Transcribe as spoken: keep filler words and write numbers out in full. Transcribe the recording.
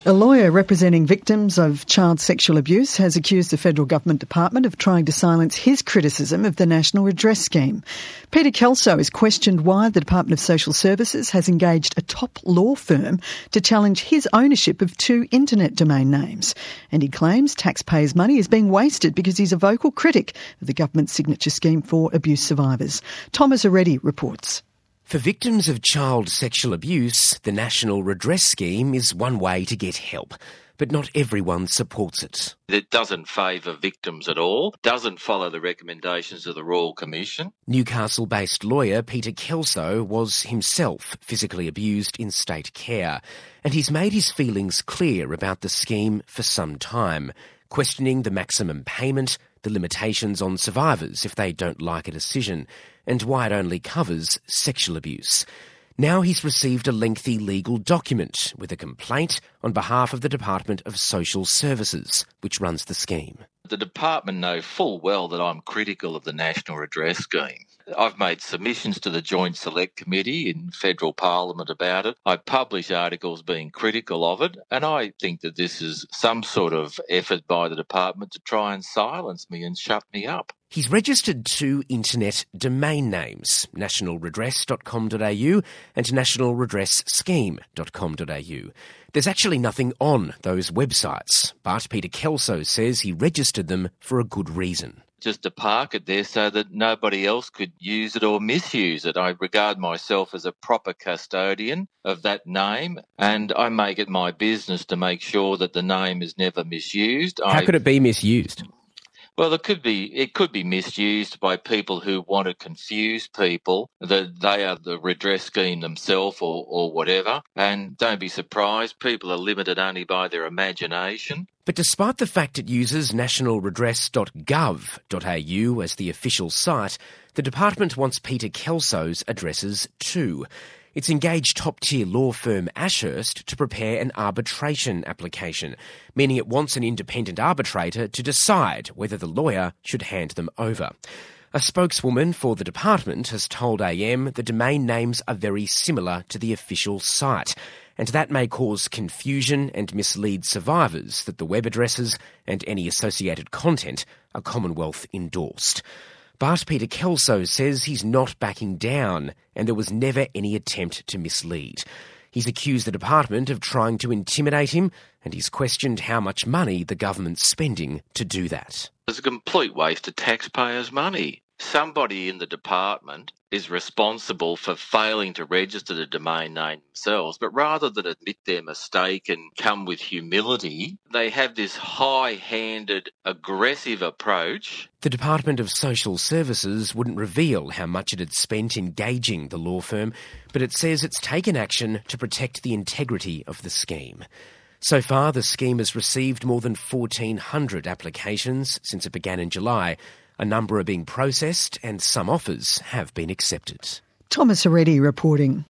A lawyer representing victims of child sexual abuse has accused the federal government department of trying to silence his criticism of the National Redress Scheme. Peter Kelso has questioned why the Department of Social Services has engaged a top law firm to challenge his ownership of two internet domain names. And he claims taxpayers' money is being wasted because he's a vocal critic of the government's signature scheme for abuse survivors. Thomas Areddy reports. For victims of child sexual abuse, the National Redress Scheme is one way to get help, but not everyone supports it. It doesn't favour victims at all, doesn't follow the recommendations of the Royal Commission. Newcastle-based lawyer Peter Kelso was himself physically abused in state care, and he's made his feelings clear about the scheme for some time, questioning the maximum payment, the limitations on survivors if they don't like a decision, and why it only covers sexual abuse. Now he's received a lengthy legal document with a complaint on behalf of the Department of Social Services, which runs the scheme. The department know full well that I'm critical of the National Redress Scheme. I've made submissions to the Joint Select Committee in Federal Parliament about it. I publish articles being critical of it, and I think that this is some sort of effort by the department to try and silence me and shut me up. He's registered two internet domain names, national redress dot com dot a u and national redress scheme dot com dot a u. There's actually nothing on those websites, but Peter Kelso says he registered them for a good reason. Just to park it there so that nobody else could use it or misuse it. I regard myself as a proper custodian of that name, and I make it my business to make sure that the name is never misused. How I... could it be misused? Well, it could be it could be misused by people who want to confuse people that they are the redress scheme themselves or, or whatever. And don't be surprised, people are limited only by their imagination. But despite the fact it uses national redress dot gov dot a u as the official site, the department wants Peter Kelso's addresses too. It's engaged top-tier law firm Ashurst to prepare an arbitration application, meaning it wants an independent arbitrator to decide whether the lawyer should hand them over. A spokeswoman for the department has told A M the domain names are very similar to the official site, and that may cause confusion and mislead survivors that the web addresses and any associated content are Commonwealth endorsed. But Peter Kelso says he's not backing down, and there was never any attempt to mislead. He's accused the department of trying to intimidate him, and he's questioned how much money the government's spending to do that. It's a complete waste of taxpayers' money. Somebody in the department is responsible for failing to register the domain name themselves, but rather than admit their mistake and come with humility, they have this high-handed, aggressive approach. The Department of Social Services wouldn't reveal how much it had spent engaging the law firm, but it says it's taken action to protect the integrity of the scheme. So far, the scheme has received more than fourteen hundred applications since it began in July. A number are being processed and some offers have been accepted. Thomas Areddy reporting.